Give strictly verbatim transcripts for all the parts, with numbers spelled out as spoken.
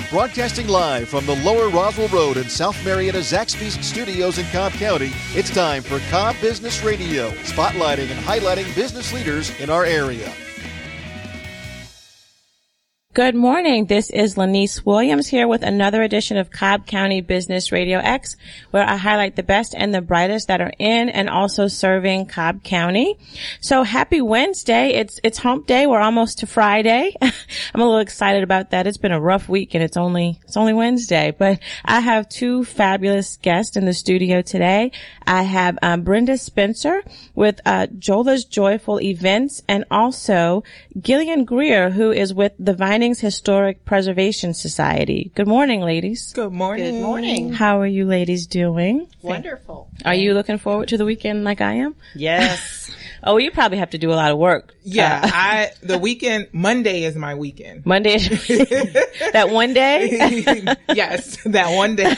Broadcasting live from the Lower Roswell Road in South Marietta Zaxby's studios in Cobb County, it's time for Cobb Business Radio, spotlighting and highlighting business leaders in our area. Good morning. This is Lanice Williams here with another edition of Cobb County Business Radio X, where I highlight the best and the brightest that are in and also serving Cobb County. So happy Wednesday. It's, it's hump day. We're almost to Friday. I'm a little excited about that. It's been a rough week and it's only, it's only Wednesday, but I have two fabulous guests in the studio today. I have um, Brenda Spencer with uh, Jola's Joyful Events, and also Gillian Greer, who is with the Vinings Historic Preservation Society. Good morning, ladies. Good morning. Good morning. How are you ladies doing? Wonderful. Are you looking forward to the weekend like I am? Yes. Oh, you probably have to do a lot of work. Yeah, Uh, I the weekend Monday is my weekend. Monday is that one day? Yes, that one day.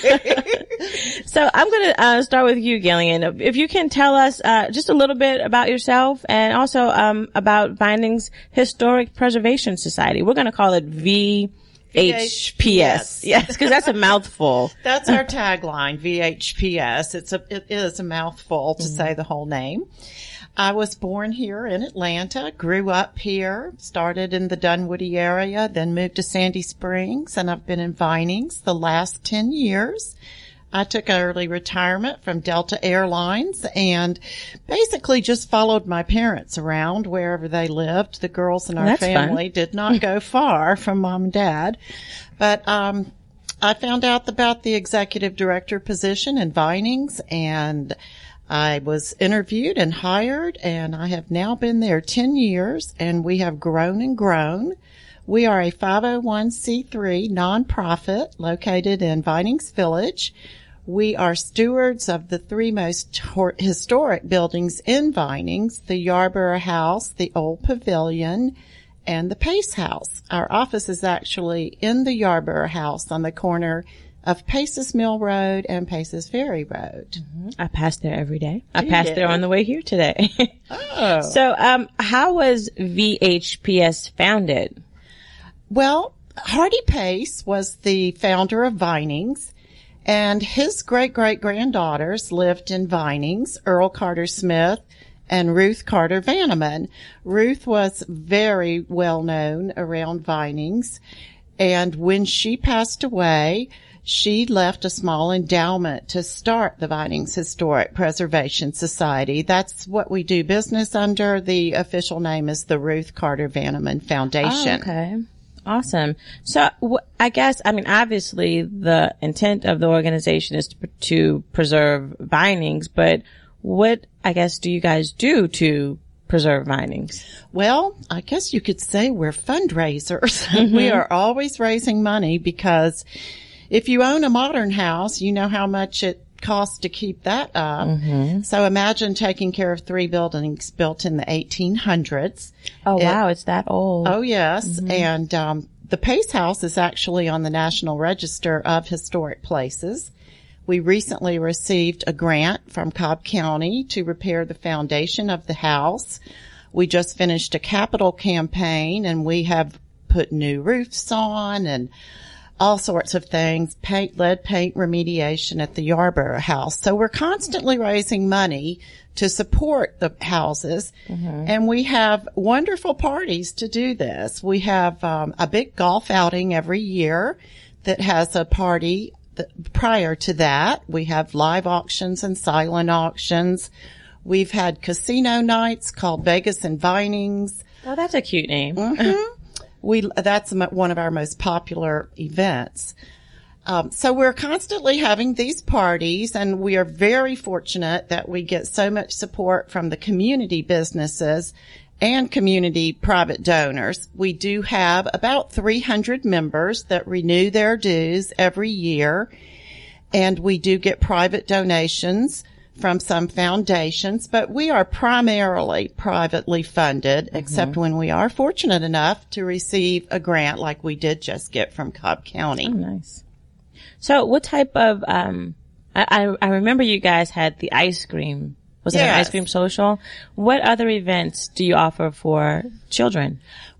So I'm going to uh, start with you, Gillian. If you can tell us uh, just a little bit about yourself and also um, about Vinings Historic Preservation Society. We're going to call it V H P S. Yes, because that's a mouthful. That's our tagline, V H P S. It's a, it is a mouthful to mm-hmm. say the whole name. I was born here in Atlanta, grew up here, started in the Dunwoody area, then moved to Sandy Springs, and I've been in Vinings the last ten years. I took early retirement from Delta Airlines and basically just followed my parents around wherever they lived. The girls in our That's family fun. did not go far from mom and dad. But um I found out about the executive director position in Vinings, and I was interviewed and hired, and I have now been there ten years, and we have grown and grown. We are a five oh one c three nonprofit located in Vinings Village. We are stewards of the three most hor- historic buildings in Vinings, the Yarborough House, the Old Pavilion, and the Pace House. Our office is actually in the Yarborough House on the corner of Paces Mill Road and Paces Ferry Road. Mm-hmm. I pass there every day. I You passed did. there on the way here today. Oh. So um, how was V H P S founded? Well, Hardy Pace was the founder of Vinings, and his great-great-granddaughters lived in Vinings, Earl Carter Smith and Ruth Carter Vanneman. Ruth was very well known around Vinings, and when she passed away, she left a small endowment to start the Vinings Historic Preservation Society. That's what we do business under. The official name is the Ruth Carter Vanneman Foundation. Oh, okay. Awesome. So wh- I guess, I mean, obviously the intent of the organization is to, to preserve Vinings, but what, I guess, do you guys do to preserve Vinings? Well, I guess you could say we're fundraisers. Mm-hmm. We are always raising money because if you own a modern house, you know how much it costs to keep that up. Mm-hmm. So imagine taking care of three buildings built in the eighteen hundreds. Oh, it, wow. It's that old. Oh, yes. Mm-hmm. And um the Pace House is actually on the National Register of Historic Places. We recently received a grant from Cobb County to repair the foundation of the house. We just finished a capital campaign, and we have put new roofs on and all sorts of things, paint, lead paint remediation at the Yarborough House. So we're constantly raising money to support the houses. Mm-hmm. And we have wonderful parties to do this. We have um, a big golf outing every year that has a party. That, prior to that, we have live auctions and silent auctions. We've had casino nights called Vegas and Vinings. Oh, that's a cute name. Mm-hmm. We, that's one of our most popular events. Um, so we're constantly having these parties, and we are very fortunate that we get so much support from the community businesses and community private donors. We do have about three hundred members that renew their dues every year, and we do get private donations from some foundations, but we are primarily privately funded, mm-hmm. except when we are fortunate enough to receive a grant like we did just get from Cobb County. Oh, nice. So what type of, um, I, I remember you guys had the ice cream. Was it Yes. an ice cream social? What other events do you offer for children?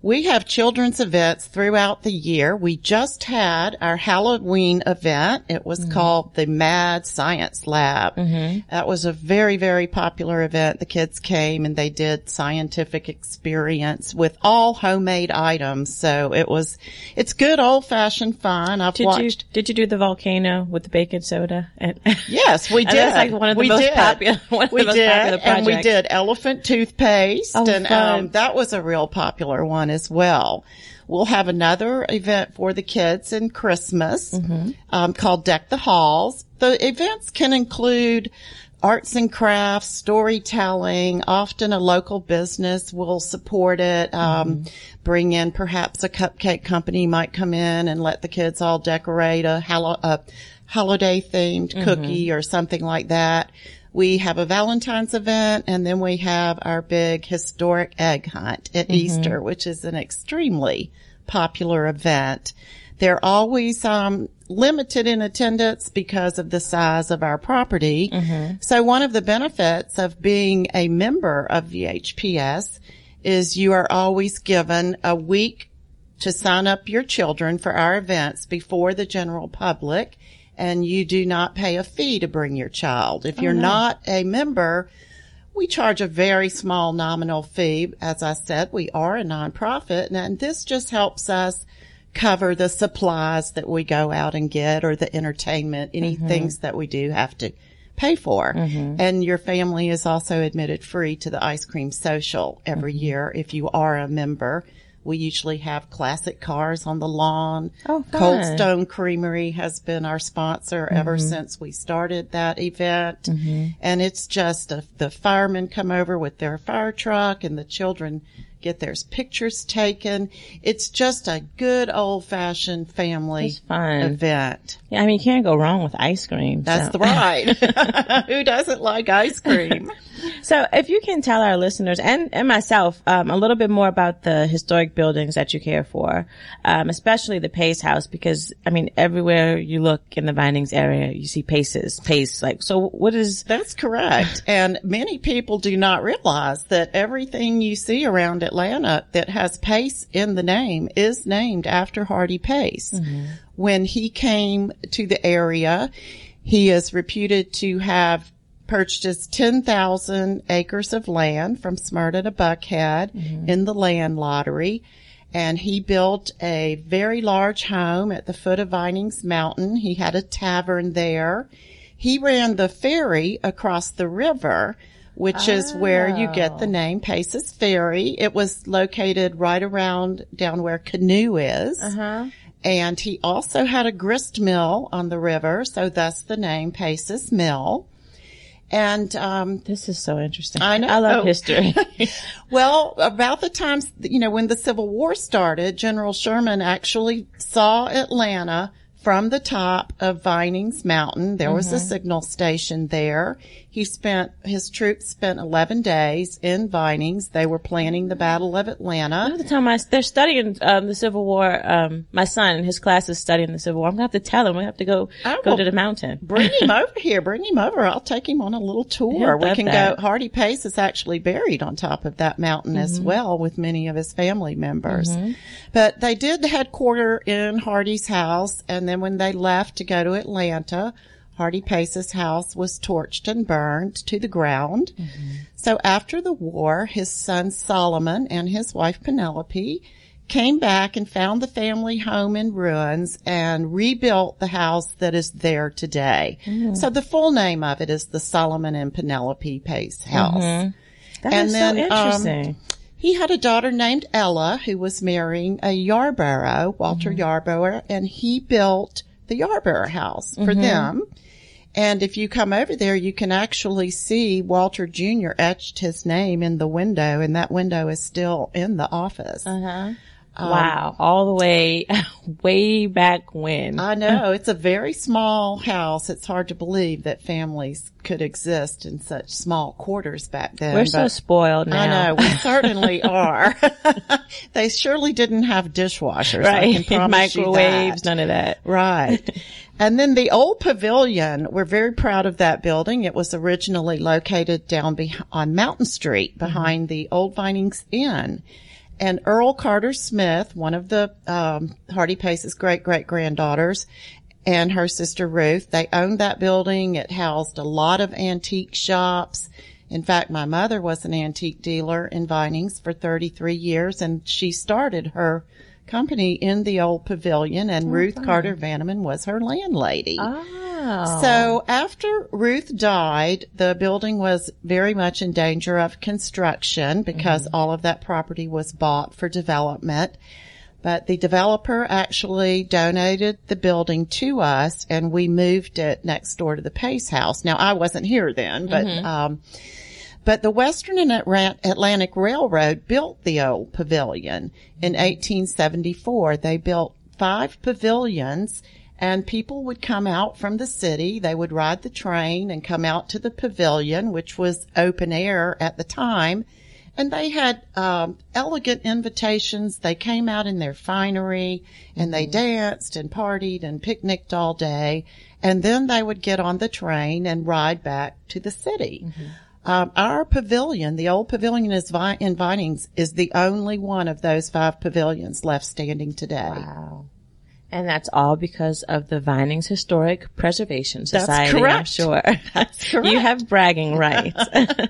We have children's events throughout the year. We just had our Halloween event. It was mm-hmm. called the Mad Science Lab. Mm-hmm. That was a very, very popular event. The kids came and they did scientific experience with all homemade items. So it was, it's good old fashioned fun. I've did watched. You, did you do the volcano with the baking soda? And yes, we did. That's like one of the we most did. popular, one of we the most did. popular projects. And we did elephant toothpaste. Oh, and, fun. um, that was a real popular one as well. We'll have another event for the kids in Christmas, mm-hmm. um, called Deck the Halls. The events can include arts and crafts, storytelling. Often a local business will support it. Um, mm-hmm. Bring in perhaps a cupcake company might come in and let the kids all decorate a, hallo- a holiday themed mm-hmm. cookie or something like that. We have a Valentine's event, and then we have our big historic egg hunt at mm-hmm. Easter, which is an extremely popular event. They're always um limited in attendance because of the size of our property. Mm-hmm. So one of the benefits of being a member of V H P S is you are always given a week to sign up your children for our events before the general public. And you do not pay a fee to bring your child. If you're oh, no. not a member, we charge a very small nominal fee. As I said, we are a nonprofit, and this just helps us cover the supplies that we go out and get or the entertainment, any mm-hmm. things that we do have to pay for. Mm-hmm. And your family is also admitted free to the ice cream social every mm-hmm. year if you are a member. We usually have classic cars on the lawn. Oh, fun. Cold Stone Creamery has been our sponsor mm-hmm. ever since we started that event. Mm-hmm. And it's just a, the firemen come over with their fire truck and the children get their pictures taken. It's just a good old fashioned family event. Yeah, I mean, you can't go wrong with ice cream. That's so. right. Who doesn't like ice cream? So if you can tell our listeners and, and myself um, a little bit more about the historic buildings that you care for, um, especially the Pace House, because, I mean, everywhere you look in the Vinings area, you see Paces, Pace. Like, so what is... That's correct. And many people do not realize that everything you see around Atlanta that has Pace in the name is named after Hardy Pace. Mm-hmm. When he came to the area, he is reputed to have purchased ten thousand acres of land from Smyrna to Buckhead mm-hmm. in the land lottery. And he built a very large home at the foot of Vinings Mountain. He had a tavern there. He ran the ferry across the river, which oh. is where you get the name Pace's Ferry. It was located right around down where Canoe is. Uh-huh. And he also had a grist mill on the river, so thus the name Pace's Mill. And um this is so interesting. I know. I love history. Well, about the time, you know, when the Civil War started, General Sherman actually saw Atlanta from the top of Vinings Mountain. There mm-hmm. was a signal station there. He spent, his troops spent eleven days in Vinings. They were planning the Battle of Atlanta. At the time I, they're studying um, the Civil War. Um, my son and his class is studying the Civil War. I'm going to have to tell him. We have to go oh, go well, to the mountain. Bring him over here. Bring him over. I'll take him on a little tour. We can that. go. Hardy Pace is actually buried on top of that mountain mm-hmm. as well with many of his family members. Mm-hmm. But they did headquarter in Hardy's house, and then when they left to go to Atlanta, Hardy Pace's house was torched and burned to the ground. Mm-hmm. So after the war, his son Solomon and his wife Penelope came back and found the family home in ruins and rebuilt the house that is there today. Mm-hmm. So the full name of it is the Solomon and Penelope Pace House. Mm-hmm. That and is then, so interesting. Um, he had a daughter named Ella who was marrying a Yarborough, Walter mm-hmm. Yarborough, and he built the Yarborough house for mm-hmm. them. And if you come over there, you can actually see Walter Junior etched his name in the window, and that window is still in the office. Uh-huh. Um, wow. All the way, way back when. I know. It's a very small house. It's hard to believe that families could exist in such small quarters back then. We're so spoiled now. I know. We certainly are. They surely didn't have dishwashers. Right. I can promise Microwaves, you that. none of that. Right. And then the old pavilion, we're very proud of that building. It was originally located down be- on Mountain Street behind mm-hmm. the old Vinings Inn. and Earl Carter Smith, one of the um, Hardy Pace's great-great-granddaughters, and her sister Ruth, they owned that building. It housed a lot of antique shops. In fact, my mother was an antique dealer in Vinings for thirty-three years, and she started her company in the old pavilion, and oh, Ruth fun. Carter Vanneman was her landlady. Oh. So after Ruth died, the building was very much in danger of construction because mm-hmm. all of that property was bought for development. But the developer actually donated the building to us, and we moved it next door to the Pace House. Now, I wasn't here then, but mm-hmm. um But the Western and Atlantic Railroad built the old pavilion in eighteen seventy-four. They built five pavilions, and people would come out from the city. They would ride the train and come out to the pavilion, which was open air at the time. And they had um elegant invitations. They came out in their finery, and they danced and partied and picnicked all day. And then they would get on the train and ride back to the city. Mm-hmm. Um, our pavilion, the old pavilion is Vi- in Vinings, is the only one of those five pavilions left standing today. Wow. And that's all because of the Vinings Historic Preservation Society. That's correct. I'm sure. That's correct. You have bragging rights.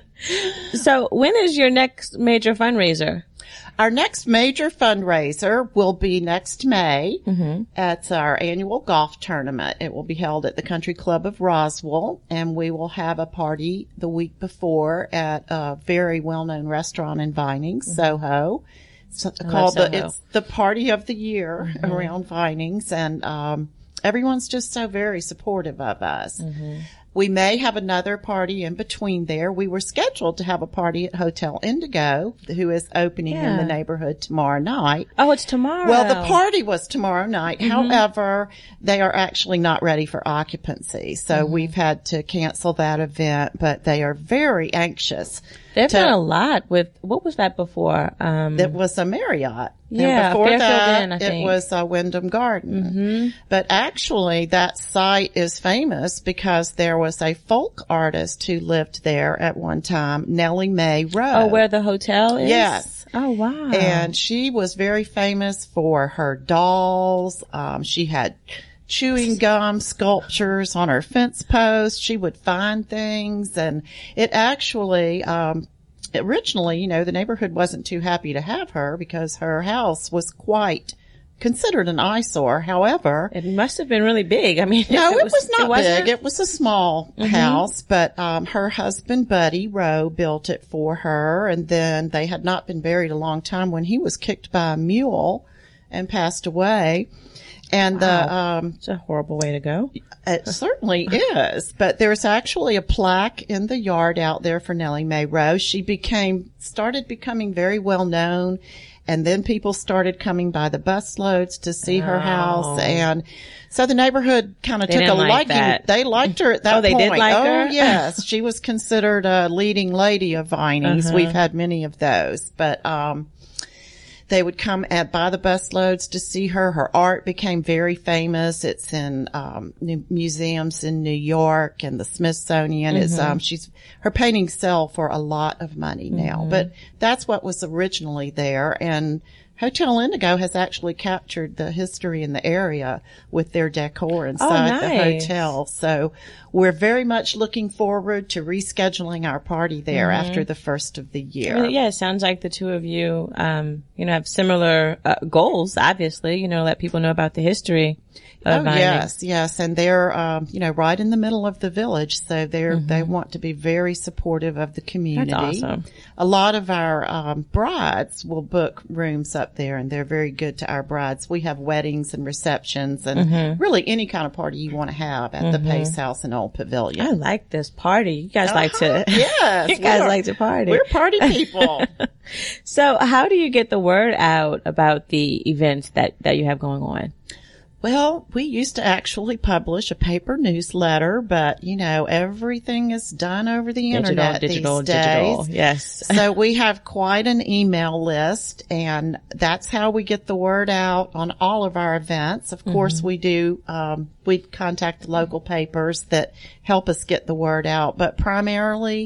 So when is your next major fundraiser? Our next major fundraiser will be next May. Mm-hmm. It's our annual golf tournament. It will be held at the Country Club of Roswell, and we will have a party the week before at a very well-known restaurant in Vinings, mm-hmm. Soho. It's called the, Soho. It's the party of the year mm-hmm. around Vinings, and um everyone's just so very supportive of us. Mm-hmm. We may have another party in between there. We were scheduled to have a party at Hotel Indigo, who is opening yeah. in the neighborhood tomorrow night. Oh, it's tomorrow. Well, the party was tomorrow night. Mm-hmm. However, they are actually not ready for occupancy. So mm-hmm. we've had to cancel that event, but they are very anxious. They've to, done a lot with, what was that before? Um, it was a Marriott. Yeah, and before Fairfield that, Inn, I it think. was a Wyndham Garden. Mm-hmm. But actually, that site is famous because there was a folk artist who lived there at one time, Nellie Mae Rowe. Oh, where the hotel is? Yes. Oh, wow. And she was very famous for her dolls. Um, she had chewing gum sculptures on her fence posts. She would find things, and it actually, um, originally, you know, the neighborhood wasn't too happy to have her because her house was quite considered an eyesore. However, it must have been really big. I mean, no, it, it was, was not it big. It was a small mm-hmm. house, but um her husband, Buddy Rowe, built it for her, and then they had not been buried a long time when he was kicked by a mule and passed away. And wow. the um it's a horrible way to go. It certainly is, but there's actually a plaque in the yard out there for Nellie Mae Rowe. She became started becoming very well known, and then people started coming by the busloads to see oh. her house, and so the neighborhood kind of took a like liking. That. They liked her at that oh, they point. did like oh, her? yes, she was considered a leading lady of Vinings. Uh-huh. We've had many of those, but um they would come at by the busloads to see her. Her art became very famous. It's in um new museums in New York and the Smithsonian. Mm-hmm. It's um she's her paintings sell for a lot of money now. Mm-hmm. But that's what was originally there, and Hotel Indigo has actually captured the history in the area with their decor inside oh, nice. the hotel. So we're very much looking forward to rescheduling our party there mm-hmm. after the first of the year. Well, yeah, it sounds like the two of you, um, you know, have similar uh, goals, obviously, you know, let people know about the history of Oh, Vinings. yes, yes. And they're, um, you know, right in the middle of the village. So they're, mm-hmm. they want to be very supportive of the community. That's awesome. A lot of our, um, brides will book rooms up there, and they're very good to our brides. We have weddings and receptions and mm-hmm. really any kind of party you want to have at mm-hmm. the Pace House and Old Pavilion. I like this party. You guys uh-huh. like to, yes, you guys are, like to party. We're party people. So how do you get the word out about the events that, that you have going on? Well, we used to actually publish a paper newsletter, but, you know, everything is done over the digital, internet digital, these digital, days. Yes. So we have quite an email list, and that's how we get the word out on all of our events. Of course, mm-hmm. we do, um, we contact local papers that help us get the word out, but primarily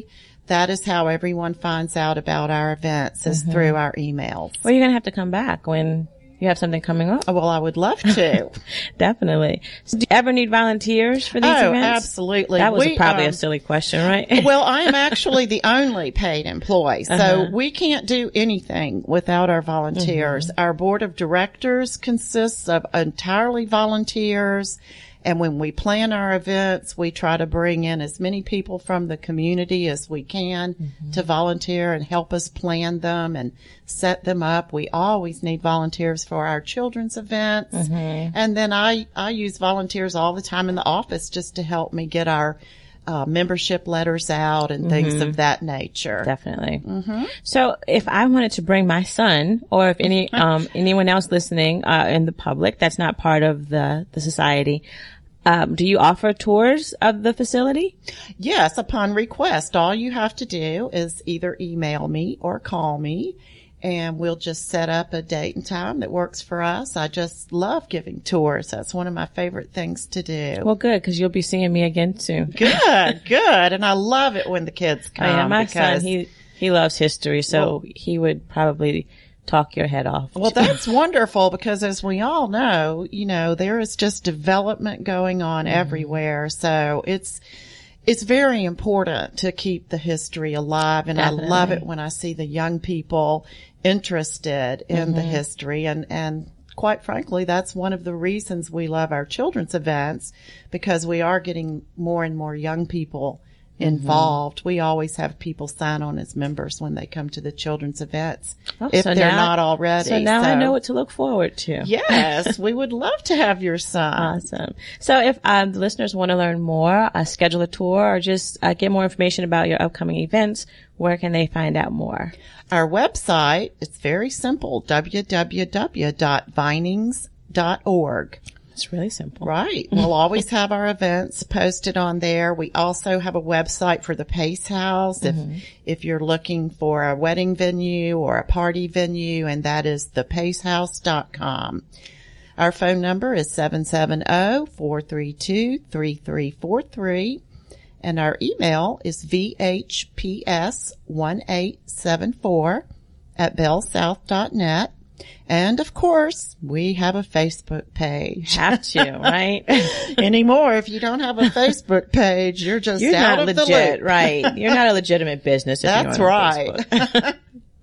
that is how everyone finds out about our events is mm-hmm. through our emails. Well, you're going to have to come back when you have something coming up. Oh, well, I would love to. Definitely. So do you ever need volunteers for these oh, events? Absolutely. That was we, probably um, a silly question, right? Well, I am actually the only paid employee, so uh-huh. we can't do anything without our volunteers. Mm-hmm. Our board of directors consists of entirely volunteers. And when we plan our events, we try to bring in as many people from the community as we can mm-hmm. to volunteer and help us plan them and set them up. We always need volunteers for our children's events. Mm-hmm. And then I, I use volunteers all the time in the office just to help me get our uh, membership letters out and mm-hmm. things of that nature. Definitely. Mm-hmm. So if I wanted to bring my son, or if any um, anyone else listening uh, in the public that's not part of the, the society, Um, do you offer tours of the facility? Yes, upon request. All you have to do is either email me or call me, and we'll just set up a date and time that works for us. I just love giving tours. That's one of my favorite things to do. Well, good, because you'll be seeing me again soon. Good, good. And I love it when the kids come. Oh, yeah, my because, son, he, he loves history, so well, he would probably talk your head off. Well, that's wonderful because as we all know, you know, there is just development going on mm. everywhere. So it's, it's very important to keep the history alive. And Definitely. I love it when I see the young people interested in mm-hmm. the history. And, and quite frankly, that's one of the reasons we love our children's events, because we are getting more and more young people involved. Mm-hmm. We always have people sign on as members when they come to the children's events, oh, if so they're now, not already. So now so, I know what to look forward to. Yes, we would love to have your son. Awesome. So if um, the listeners want to learn more, uh, schedule a tour, or just uh, get more information about your upcoming events, where can they find out more? Our website, it's very simple, w w w dot vinings dot org. It's really simple. Right. We'll always have our events posted on there. We also have a website for the Pace House mm-hmm. if if you're looking for a wedding venue or a party venue, and that is the pace house dot com. Our phone number is seven seven zero, four three two, three three four three, and our email is v h p s one eight seven four at bell south dot net. And of course, we have a Facebook page. Have to, right? Anymore, if you don't have a Facebook page, you're just you're out not of legit, the loop. Right? You're not a legitimate business. If That's you're on right. Facebook.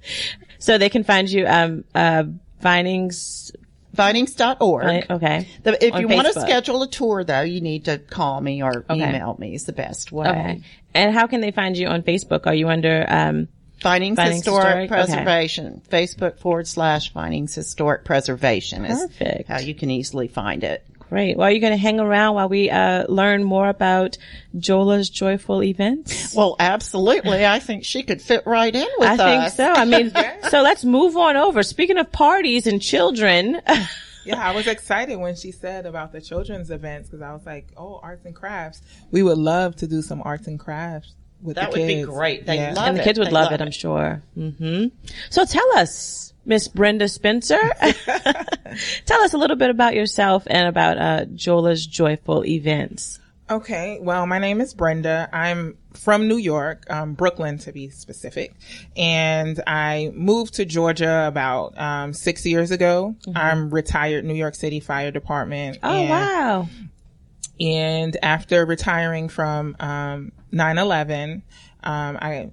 So they can find you, um, uh, Vinings. Vinings dot org. Okay. The, if on you Facebook. want to schedule a tour, though, you need to call me or okay. email me is the best way. Okay. And how can they find you on Facebook? Are you under, um, Vinings, Vinings Historic, Historic Preservation. Okay. Facebook forward slash Vinings Historic Preservation is Perfect. How you can easily find it. Great. Well, are you going to hang around while we uh learn more about Jola's joyful events? Well, absolutely. I think she could fit right in with I us. I think so. I mean, so let's move on over. Speaking of parties and children. Yeah, I was excited when she said about the children's events because I was like, oh, arts and crafts. We would love to do some arts and crafts. With that the would kids. be great. They yeah. love and it. the kids would they love, love it, it, I'm sure. Mm-hmm. So tell us, Miss Brenda Spencer, tell us a little bit about yourself and about uh, Jola's joyful events. Okay. Well, my name is Brenda. I'm from New York, um, Brooklyn to be specific. And I moved to Georgia about um, six years ago. Mm-hmm. I'm retired New York City Fire Department. Oh, and, wow. And after retiring from um nine eleven, um, I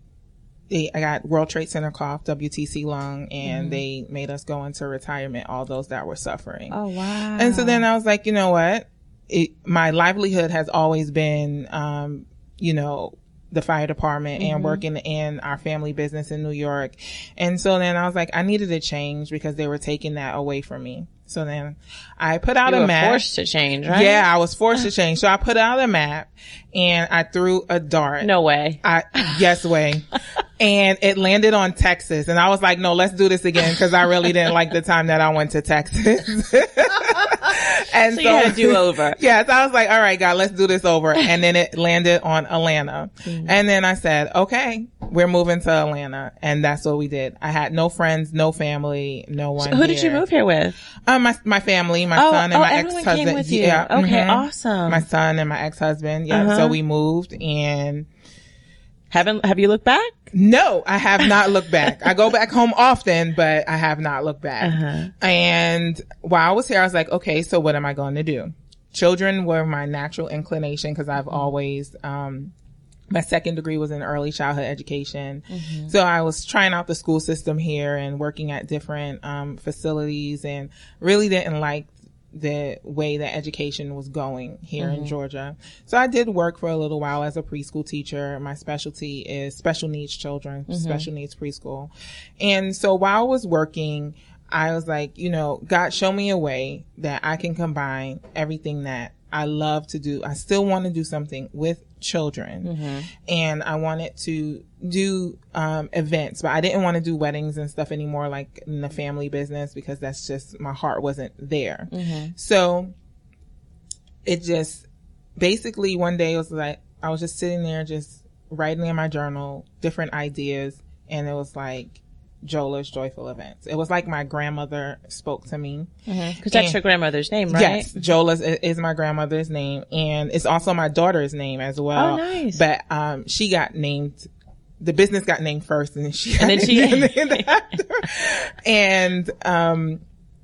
they, I got World Trade Center cough, W T C lung, and mm-hmm. they made us go into retirement, all those that were suffering. Oh, wow. And so then I was like, you know what? It, my livelihood has always been, um, you know, the fire department mm-hmm. and working in our family business in New York. And so then I was like, I needed a change because they were taking that away from me. So then I put out you a were map. forced to change, right? Yeah, I was forced to change. So I put out a map and I threw a dart. No way. I, yes way. And it landed on Texas. And I was like, no, let's do this again because I really didn't like the time that I went to Texas. And so, so you had to do over. Yes, I was like, all right, God, let's do this over. And then it landed on Atlanta. Mm-hmm. And then I said, okay, we're moving to Atlanta. And that's what we did. I had no friends, no family, no one. So who here. did you move here with? Um, my, my family, my oh, son and oh, my everyone ex-husband. Came with you. Yeah. Okay, mm-hmm. awesome. My son and my ex-husband. Yeah. Uh-huh. So we moved and Haven't, have you looked back? No, I have not looked back. I go back home often, but I have not looked back. Uh-huh. And while I was here, I was like, okay, so what am I going to do? Children were my natural inclination because I've always, um, my second degree was in early childhood education. Mm-hmm. So I was trying out the school system here and working at different, um, facilities, and really didn't like the way that education was going here mm-hmm. in Georgia. So I did work for a little while as a preschool teacher. My specialty is special needs children, mm-hmm. special needs preschool. And so while I was working, I was like, you know, God, show me a way that I can combine everything that I love to do. I still want to do something with children, mm-hmm. and I wanted to do um events, but I didn't want to do weddings and stuff anymore, like in the family business, because that's just, my heart wasn't there. Mm-hmm. So it just basically one day it was like, I was just sitting there just writing in my journal different ideas, and it was like Jola's Joyful Events. It was like my grandmother spoke to me. Because mm-hmm. that's your grandmother's name, right? Yes, Jola's is my grandmother's name, and it's also my daughter's name as well. Oh, nice. But um, she got named, the business got named first, and then she got and then she named after. And um,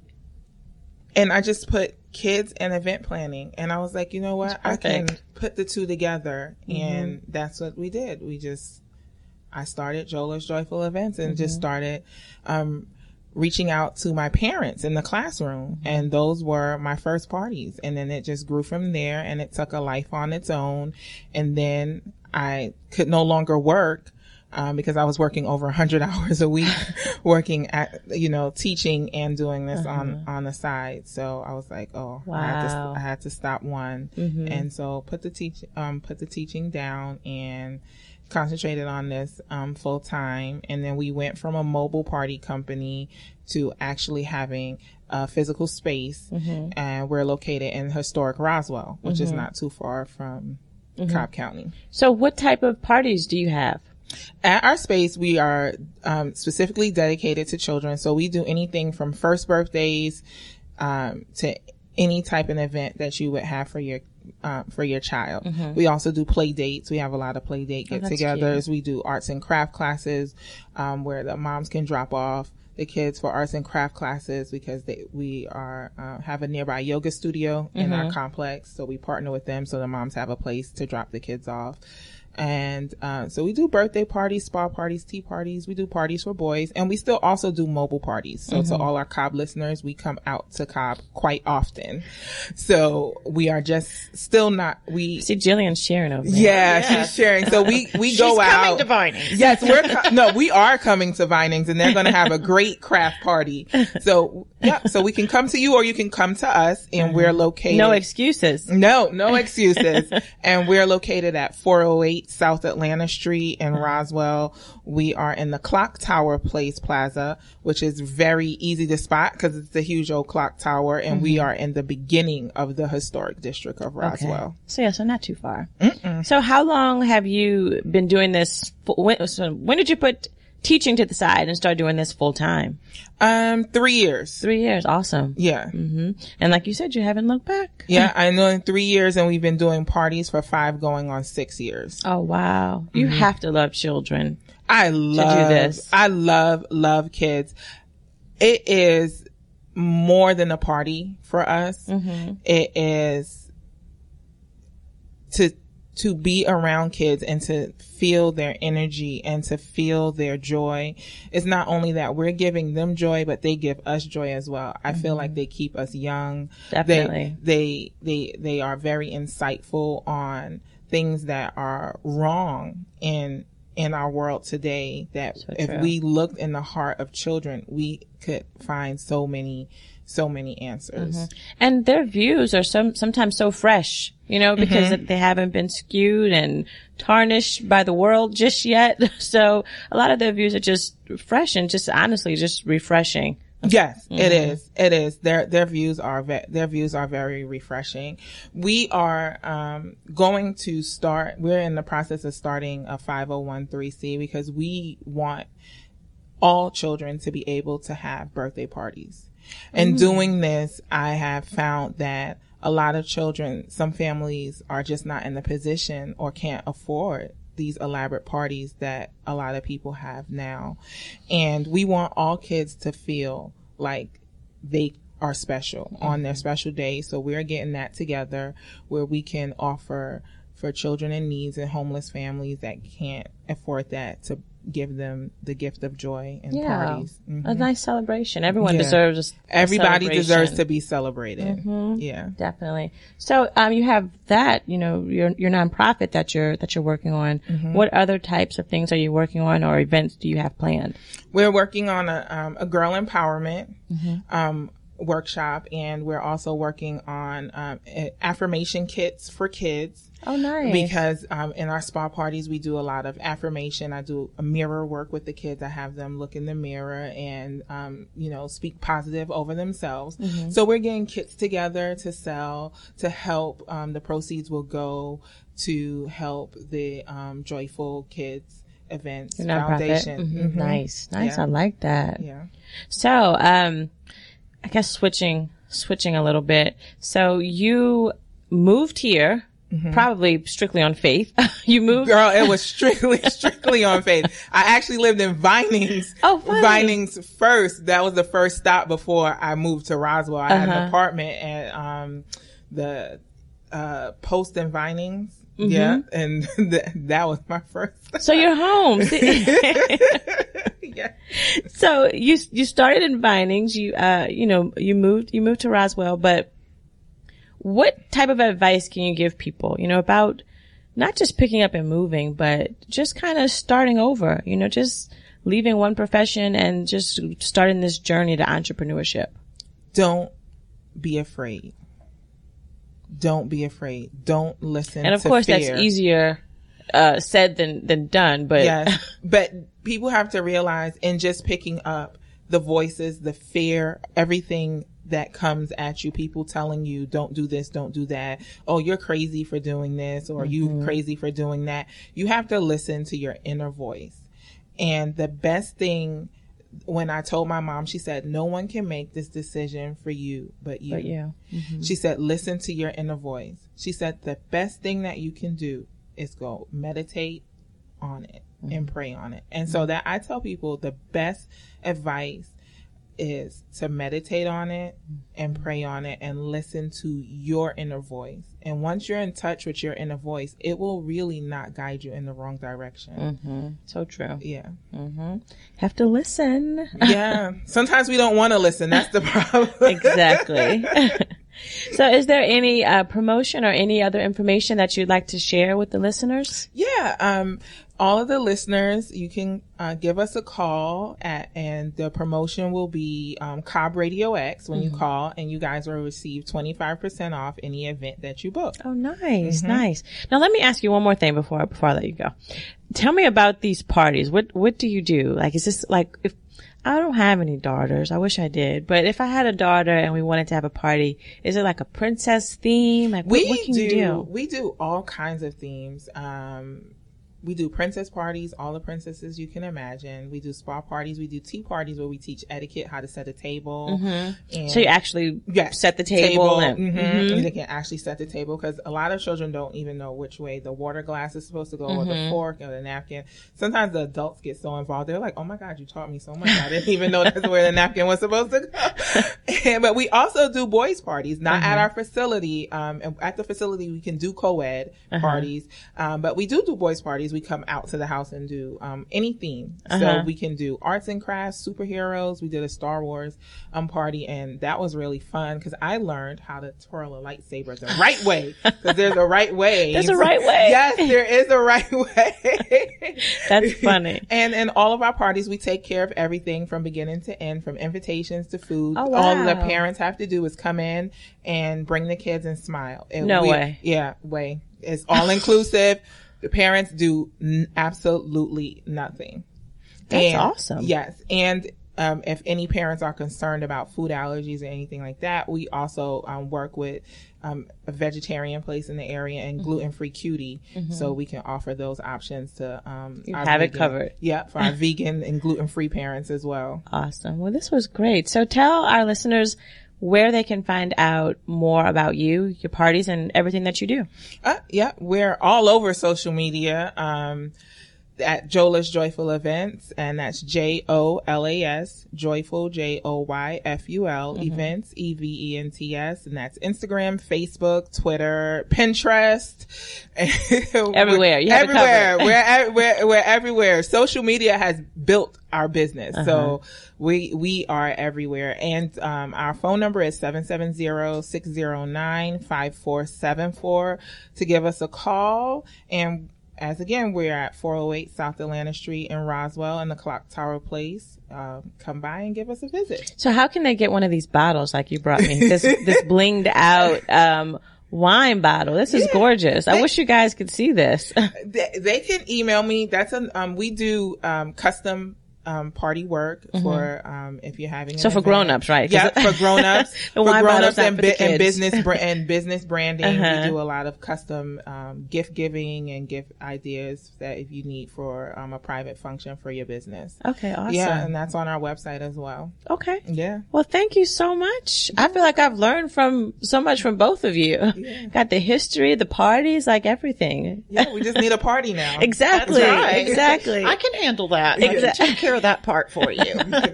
and I just put kids and event planning, and I was like, you know what, I can put the two together, mm-hmm. and that's what we did. We just I started Jola's Joyful Events and mm-hmm. just started um, reaching out to my parents in the classroom. Mm-hmm. And those were my first parties. And then it just grew from there, and it took a life on its own. And then I could no longer work um, because I was working over one hundred hours a week, working at, you know, teaching and doing this uh-huh. on, on the side. So I was like, oh, wow. I, had to, I had to stop one. Mm-hmm. And so put the teach, um, put the teaching down and concentrated on this um, full time. And then we went from a mobile party company to actually having a physical space. Mm-hmm. And we're located in historic Roswell, which mm-hmm. is not too far from mm-hmm. Cobb County. So what type of parties do you have? At our space, we are um, specifically dedicated to children. So we do anything from first birthdays um, to any type of event that you would have for your Uh, for your child. Mm-hmm. We also do play dates. We have a lot of play date get-togethers. Oh, we do arts and craft classes um, where the moms can drop off the kids for arts and craft classes because they, we are uh, have a nearby yoga studio in mm-hmm. our complex. So we partner with them so the moms have a place to drop the kids off. And uh, so we do birthday parties, spa parties, tea parties. We do parties for boys, and we still also do mobile parties. So mm-hmm. to all our Cobb listeners, we come out to Cobb quite often. So we are just still not. We see Jillian's sharing over there. Yeah, yeah, she's sharing. So we we she's go out. She's coming to Vinings. Yes, we're co- no, we are coming to Vinings, and they're going to have a great craft party. So yeah, so we can come to you, or you can come to us, and mm-hmm. we're located. No excuses. No, no excuses. And we're located at four oh eight South Atlanta Street in Roswell. We are in the Clock Tower Place Plaza, which is very easy to spot because it's a huge old clock tower, and mm-hmm. we are in the beginning of the historic district of Roswell. Okay. So yeah, so not too far. Mm-mm. So how long have you been doing this? When, so when did you put teaching to the side and start doing this full time? Um, three years. Three years. Awesome. Yeah. Mm-hmm. And like you said, you haven't looked back. Yeah, I know in three years, and we've been doing parties for five going on six years. Oh, wow. Mm-hmm. You have to love children. I love, to do this. I love, love kids. It is more than a party for us. Mm-hmm. It is to, to be around kids and to feel their energy and to feel their joy. It's not only that we're giving them joy, but they give us joy as well. I mm-hmm. feel like they keep us young. Definitely. They, they, they, they are very insightful on things that are wrong in, in our world today, that so if true. we looked in the heart of children, we could find so many, so many answers. Mm-hmm. And their views are some, sometimes so fresh, you know, because mm-hmm. they haven't been skewed and tarnished by the world just yet. So a lot of their views are just fresh and just honestly just refreshing. Yes, mm-hmm. it is. It is. Their, their views are, ve- their views are very refreshing. We are, um, going to start, we're in the process of starting a five oh one c because we want all children to be able to have birthday parties. And mm-hmm. doing this, I have found that a lot of children, some families are just not in the position or can't afford these elaborate parties that a lot of people have now. And we want all kids to feel like they are special mm-hmm. on their special day. So we're getting that together where we can offer for children in needs and homeless families that can't afford that to give them the gift of joy and yeah, parties. Mm-hmm. A nice celebration. Everyone yeah. deserves a Everybody deserves to be celebrated. Mm-hmm. Yeah. Definitely. So, um, you have that, you know, your, your nonprofit that you're, that you're working on. Mm-hmm. What other types of things are you working on or events do you have planned? We're working on a, um, a girl empowerment, mm-hmm. um, workshop, and we're also working on um, affirmation kits for kids. Oh, nice. Because um, in our spa parties, we do a lot of affirmation. I do a mirror work with the kids. I have them look in the mirror and, um, you know, speak positive over themselves. Mm-hmm. So we're getting kits together to sell, to help. Um, the proceeds will go to help the um, Joyful Kids Events Foundation. Mm-hmm. Mm-hmm. Nice. Nice. Yeah. I like that. Yeah. So, um, I guess switching, switching a little bit. So you moved here, mm-hmm. probably strictly on faith. You moved. Girl, it was strictly, strictly on faith. I actually lived in Vinings. Oh, funny. Vinings first. That was the first stop before I moved to Roswell. I uh-huh. had an apartment at, um, the, uh, Post in Vinings. Mm-hmm. Yeah. And th- that was my first. So you're home. Yeah. So you, you started in Vinings, you, uh, you know, you moved, you moved to Roswell, but what type of advice can you give people, you know, about not just picking up and moving, but just kind of starting over, you know, just leaving one profession and just starting this journey to entrepreneurship? Don't be afraid. Don't be afraid. Don't listen to fear. And of course that's easier uh said than than done, but yes. But people have to realize in just picking up the voices, the fear, everything that comes at you, people telling you don't do this, don't do that. Oh, you're crazy for doing this, or mm-hmm. you crazy for doing that. You have to listen to your inner voice. And the best thing, when I told my mom, she said, no one can make this decision for you but you. But you. Mm-hmm. She said, listen to your inner voice. She said, the best thing that you can do is go meditate on it mm-hmm. and pray on it. And so that I tell people the best advice is to meditate on it and pray on it and listen to your inner voice. And once you're in touch with your inner voice, it will really not guide you in the wrong direction. Mm-hmm. So true. Yeah. Mm-hmm. Have to listen. Yeah. Sometimes we don't want to listen. That's the problem. Exactly. So is there any uh, promotion or any other information that you'd like to share with the listeners? Yeah. Um, all of the listeners, you can uh, give us a call at, and the promotion will be um, Cobb Radio X when mm-hmm. you call, and you guys will receive twenty-five percent off any event that you book. Oh, nice, mm-hmm. nice. Now let me ask you one more thing before before I let you go. Tell me about these parties. What what do you do? Like, is this like if I don't have any daughters. I wish I did. But if I had a daughter and we wanted to have a party, is it like a princess theme? Like, what, we what can do, you do? We do all kinds of themes. Um, we do princess parties, all the princesses you can imagine. We do spa parties. We do tea parties where we teach etiquette, how to set a table. Mm-hmm. And so you actually yes, set the table. table and, mm-hmm. Mm-hmm. They can actually set the table because a lot of children don't even know which way the water glass is supposed to go, mm-hmm. or the fork or the napkin. Sometimes the adults get so involved. They're like, oh my God, you taught me so much. I didn't even know that's where the napkin was supposed to go. and, but we also do boys parties, not mm-hmm. at our facility. Um, and at the facility, we can do co-ed uh-huh. parties. Um, but we do do boys parties. We come out to the house and do um any theme. Uh-huh. So we can do arts and crafts, superheroes. We did a Star Wars um party, and that was really fun because I learned how to twirl a lightsaber the right way, because there's a right way. There's a right way. Yes, there is a right way. That's funny. And in all of our parties, we take care of everything from beginning to end, from invitations to food. Oh, wow. All the parents have to do is come in and bring the kids and smile. And no we, way. Yeah, way. It's all inclusive. The parents do n- absolutely nothing. That's and, awesome. Yes. And um, if any parents are concerned about food allergies or anything like that, we also um, work with um, a vegetarian place in the area and mm-hmm. gluten-free cutie. Mm-hmm. So we can offer those options to um, you our have vegan, it covered. Yeah, for our vegan and gluten-free parents as well. Awesome. Well, this was great. So tell our listeners where they can find out more about you, your parties, and everything that you do. Uh, yeah, we're all over social media. Um, at Jolas Joyful Events, and that's J O L A S, Joyful, J O Y F U L, mm-hmm. Events, E V E N T S, and that's Instagram, Facebook, Twitter, Pinterest. Everywhere. You have everywhere. we're, we're, we're everywhere. Social media has built our business. Uh-huh. So we, we are everywhere. And, um, our phone number is seven seven zero, six zero nine, five four seven four to give us a call. And as again, we're at four oh eight South Atlanta Street in Roswell in the Clock Tower Place. Um, come by and give us a visit. So how can they get one of these bottles like you brought me? This, this blinged out, um, wine bottle. This is yeah, gorgeous. They, I wish you guys could see this. they, they can email me. That's an, um, we do, um, custom Um, party work mm-hmm. for, um, if you're having an So for event. grown-ups, right? Yeah, for grown-ups. the for grown-ups and, for bi- the and business, br- and business branding. Uh-huh. We do a lot of custom, um, gift giving and gift ideas that if you need for, um, a private function for your business. Okay, awesome. Yeah, and that's on our website as well. Okay. Yeah. Well, thank you so much. I feel like I've learned from so much from both of you. Yeah. Got the history, the parties, like everything. Yeah, we just need a party now. Exactly. That's right. Exactly. I can handle that. I can take care of that part for you.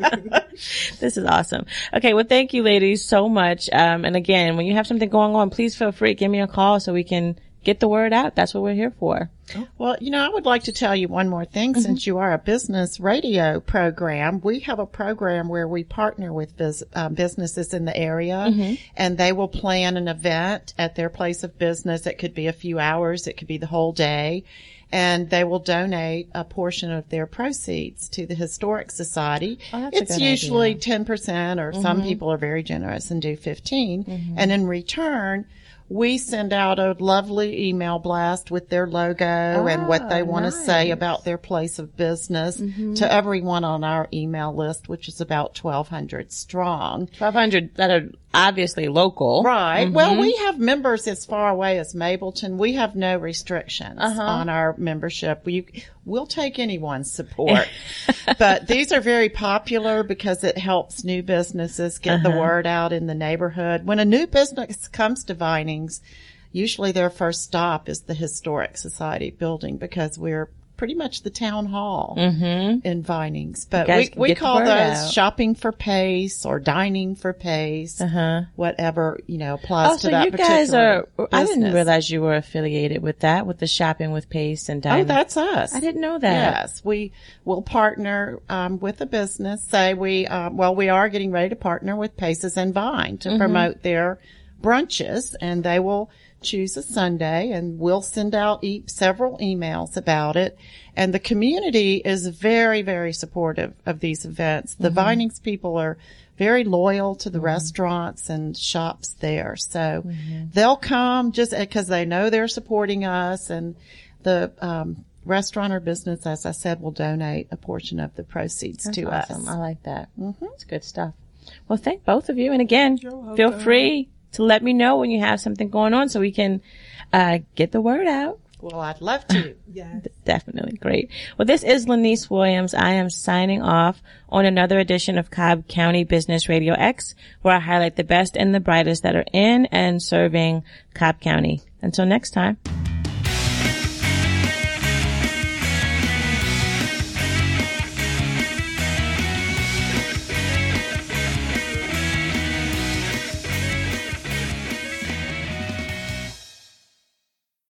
This is awesome. Okay. Well, thank you ladies so much. Um, and again, when you have something going on, please feel free, give me a call so we can get the word out. That's what we're here for. Well, you know, I would like to tell you one more thing. Mm-hmm. Since you are a business radio program, we have a program where we partner with biz, uh, businesses in the area, mm-hmm. and they will plan an event at their place of business. It could be a few hours. It could be the whole day. And they will donate a portion of their proceeds to the Historic Society. Oh, that's it's a good usually idea. ten percent, or mm-hmm. some people are very generous and do fifteen. Mm-hmm. And in return, we send out a lovely email blast with their logo oh, and what they want to nice. say about their place of business mm-hmm. to everyone on our email list, which is about twelve hundred strong. twelve hundred that are obviously local. Right. Mm-hmm. Well, we have members as far away as Mableton. We have no restrictions uh-huh. on our membership. We, we'll take anyone's support. But these are very popular because it helps new businesses get uh-huh. the word out in the neighborhood. When a new business comes to Vinings, usually their first stop is the Historic Society building because we're pretty much the town hall mm-hmm. in Vinings. But we, we call those out. Shopping for Pace or dining for Pace, uh-huh. whatever, you know, applies oh, to so that you particular guys are, business. I didn't realize you were affiliated with that, with the Shopping with Pace and dining. Oh, that's us. I didn't know that. Yes. We will partner, um, with a business. Say we, um, well, we are getting ready to partner with Paces and Vine to mm-hmm. promote their brunches, and they will choose a Sunday, and we'll send out e- several emails about it. And the community is very, very supportive of these events. The mm-hmm. Vinings people are very loyal to the mm-hmm. restaurants and shops there. So mm-hmm. they'll come just because they know they're supporting us, and the um restaurant or business, as I said, will donate a portion of the proceeds That's to awesome. us. I like that. Mm-hmm. It's good stuff. Well, thank both of you. And again, feel free to let me know when you have something going on so we can uh get the word out. Well, I'd love to. Yes. Definitely. Great. Well, this is Lanice Williams. I am signing off on another edition of Cobb County Business Radio X, where I highlight the best and the brightest that are in and serving Cobb County. Until next time.